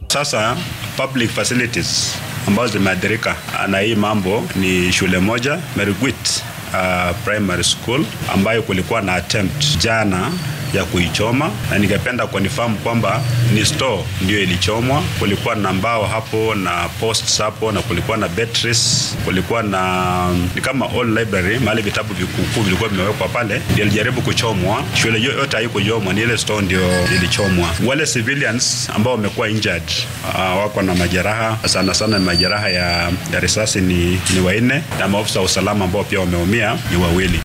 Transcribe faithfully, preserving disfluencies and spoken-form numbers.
Sasa public facilities ambazo zimeathirika na hii mambo ni shule moja, Merigwit uh, Primary School, ambayo kulikuwa na attempt jana ya kuichoma, na ningependa confirm kwamba ni store ndio ilichomwa. Kulikuwa na mbao hapo na posts hapo, na kulikuwa na batteries, kulikuwa na ni kama all library, mahali vitabu vikuu vilikuwa vimewekwa pale, ndio ilijaribu kuchomwa. Shule yote haikuchomwa, ni ile store ndio ilichomwa. Wale civilians ambao wamekuwa injured uh, wako na majeraha, sana sana majeraha ya, ya risasi ni, ni wanne, na maafisa wa usalama ambao pia wameumia ni wawili.